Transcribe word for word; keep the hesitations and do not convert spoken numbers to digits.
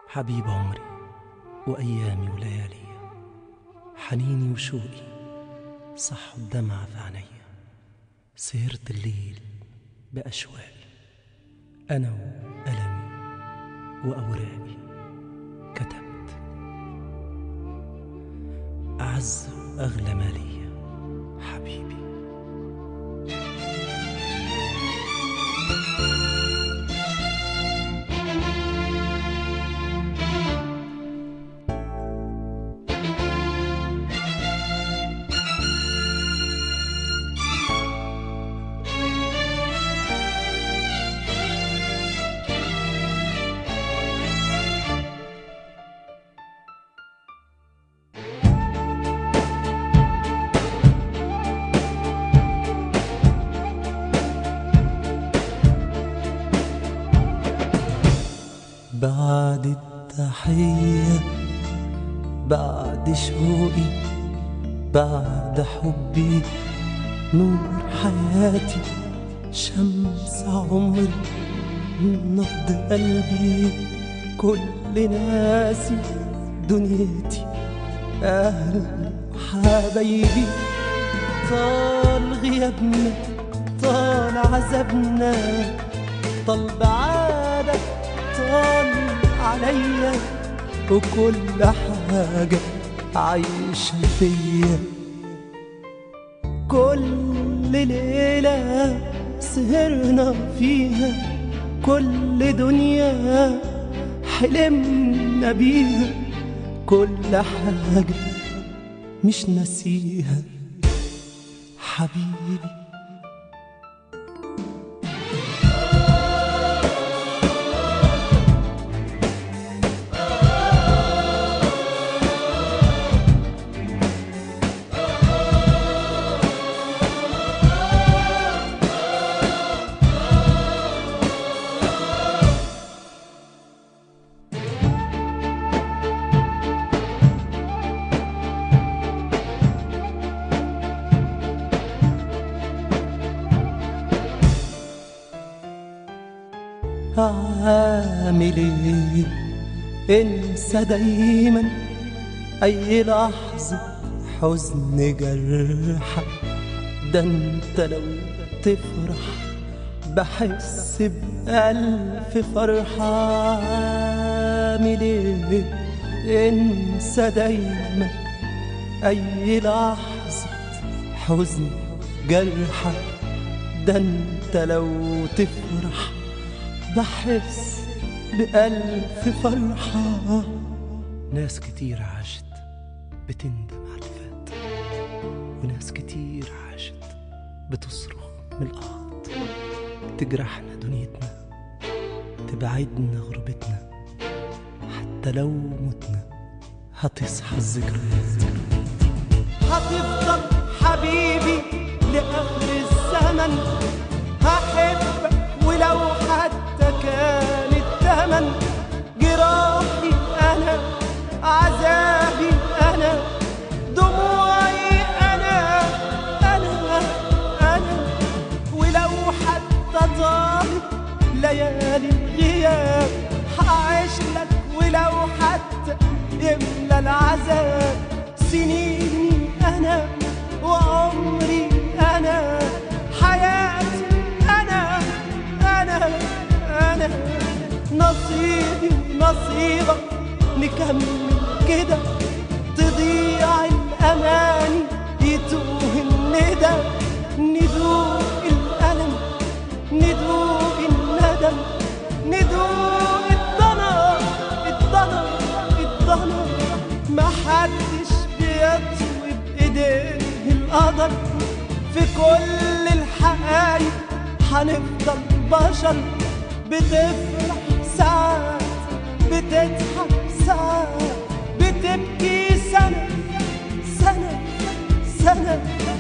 حبيب عمري وأيامي وليالي، حنيني وشوقي صحوا الدمع في عينيا. سهرت الليل بأشواقي، أنا وألمي وأوراقي كتبت أعز وأغلى ما ليا حبيبي. بعد التحية، بعد شوقي، بعد حبي، نور حياتي، شمس عمري، نبض قلبي، كل ناسي، دنيتي، أهل حبايبي. طال غيابنا، طال عذابنا، طال بعادك، طال عليا، وكل حاجة عايشة فيا. كل ليلة سهرنا فيها، كل دنيا حلمنا بيها، كل حاجة مش ناسيها حبيبي. عامل ايه انسى دايما اي لحظة حزن جرحة، ده انت لو تفرح بحس بألف فرحة. عامل ايه انسى دايما اي لحظة حزن جرحة، ده انت لو تفرح بحس بألف فرحة. ناس كتير عاشت بتندم على الفات، وناس كتير عاشت بتصرخ من الأرض، تجرحنا دنيتنا، تبعدنا غربتنا، حتى لو متنا هتصحى الذكريات. هتفضل حبيبي لآخر الزمن، هحبك ولو حتى كان الثمن. جراحي أنا، عذابي أنا، دموعي أنا، أنا أنا ولو حتى طالت ليالي الغياب، هعيش لك ولو حتى يملى العذاب. سنيني أنا وعمري أنا، حياتي أنا أنا أنا، نصيبي ونصيبك نكمل كده، تضيع الأماني يتوه الندى، ندوق الألم، ندوق الندم، ندوق الضنا الضنا الضنا. محدش بيطوي بإيديه القدر، في كل الحقايق هنفضل بشر. بتفرح ساعات، بتضحك ساعات، بتبكي سنة سنة سنة.